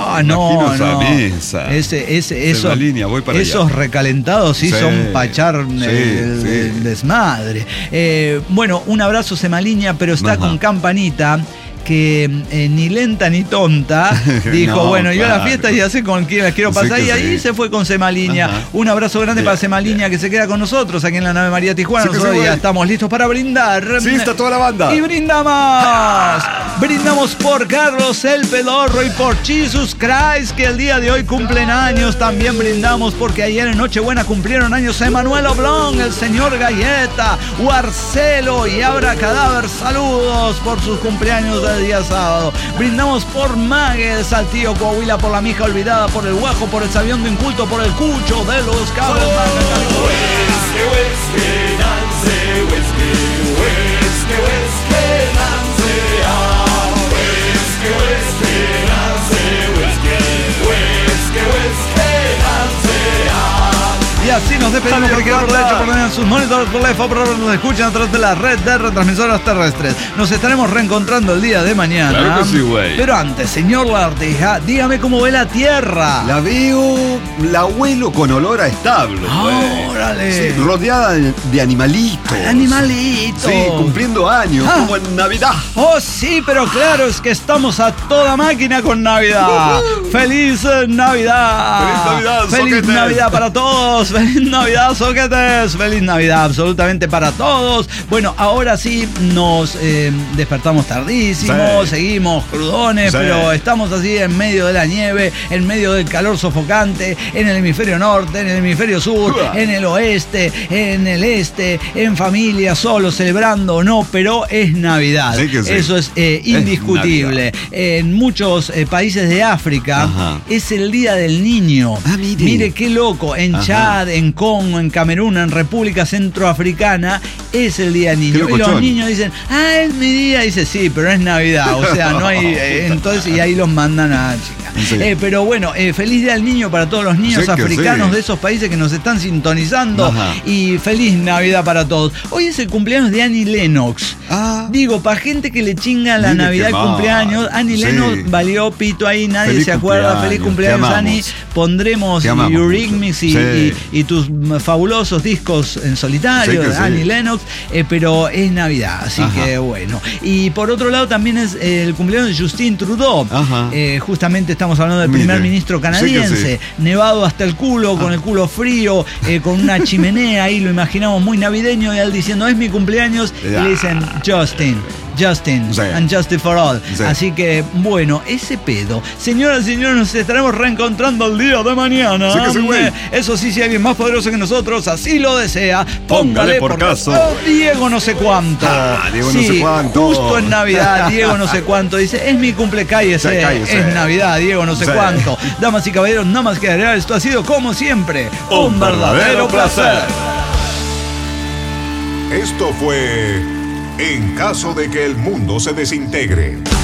Semalinia, voy para esos allá. Recalentados son para echar el desmadre. Bueno, un abrazo, Semalinia, pero está con campanita. Que ni lenta ni tonta dijo, bueno, yo a la fiesta ya sé con quién las quiero pasar, y ahí se fue con Semalinia. Un abrazo grande para Semalinia, que se queda con nosotros aquí en la nave María Tijuana. Nosotros ya estamos listos para brindar. Sí, está toda la banda. Y brindamos. Brindamos por Carlos el Pedorro y por Jesus Christ, que el día de hoy cumplen años. También brindamos porque ayer en Nochebuena cumplieron años Emanuel Oblong, el señor Galleta, Marcelo y Abra Cadáver. Saludos por sus cumpleaños del día sábado. Brindamos por Magues, Saltillo, Coahuila, por la mija olvidada, por el Guajo, por el Sabiondo Inculto, por el Cucho de los Cabos. Y así nos despedimos porque quedamos por derecho, por medio de sus monitores, por la EFO, por nos escuchan a través de la red de retransmisoras terrestres. Nos estaremos reencontrando el día de mañana. Claro que sí, güey. Pero antes, señor Lagartija, dígame cómo ve la Tierra. La veo, la huelo con olor a establo, güey. ¡Órale! Sí, rodeada de animalitos. ¡Animalitos! Sí, cumpliendo años, como en Navidad. ¡Oh, sí! Pero claro, es que estamos a toda máquina con Navidad. ¡Feliz Navidad! ¡Feliz Navidad, ¡Feliz soquetes! Navidad para todos! ¡Feliz Navidad, soquetes! ¡Feliz Navidad absolutamente para todos! Bueno, ahora sí nos despertamos tardísimo, Sí. seguimos crudones, Sí. pero estamos así en medio de la nieve, en medio del calor sofocante, en el hemisferio norte, en el hemisferio sur, en el oeste, en el este, en familia, solo, celebrando o no, pero es Navidad. Sí que sí. Eso es indiscutible. Navidad. En muchos países de África Ajá. es el Día del Niño. Ah, mire. Mire qué loco. En Ajá. Chad, en Congo, en Camerún, en República Centroafricana es el Día del Niño. Qué Y los locochón. niños dicen, es mi día. Dice, sí, pero es Navidad. O sea, no hay. Entonces, y ahí los mandan a chica. Sí. Pero bueno, feliz Día del Niño para todos los niños Sí que africanos sí. de esos países que nos están sintonizando. Ajá. Y feliz Navidad para todos. Hoy es el cumpleaños de Annie Lennox. Ah. Digo, para gente que le chinga la Mire Navidad qué el mal. cumpleaños, Annie Sí. Lennox valió pito ahí, nadie Feliz se acuerda. cumpleaños, Feliz te cumpleaños, amamos. Annie. Pondremos Te amamos Eurythmics mucho. Sí. y tus fabulosos discos en solitario Sí que de sí. Annie Lennox, pero es Navidad, así Ajá. que bueno. Y por otro lado también es el cumpleaños de Justin Trudeau. Ajá. Justamente estamos hablando del Mire. primer ministro canadiense, Sí que sí. nevado hasta el culo, con el culo frío, con una chimenea, ahí lo imaginamos muy navideño, y él diciendo, es mi cumpleaños, y le dicen, Justin, Sí. and Justice for All. Sí. Así que, bueno, ese pedo. Señoras y señores, nos estaremos reencontrando el día de mañana. Sí que sí, güey. Eso sí, si alguien más poderoso que nosotros así lo desea, póngale por caso. Diego no sé cuánto. Diego no sé cuánto. Justo en Navidad, Diego no sé cuánto. Dice, es mi cumple, cállese. Sí, cállese. Es Navidad, Diego no sé Sí. cuánto. Damas y caballeros, nada más que agregar, esto ha sido como siempre un verdadero placer. Esto fue En caso de que el mundo se desintegre.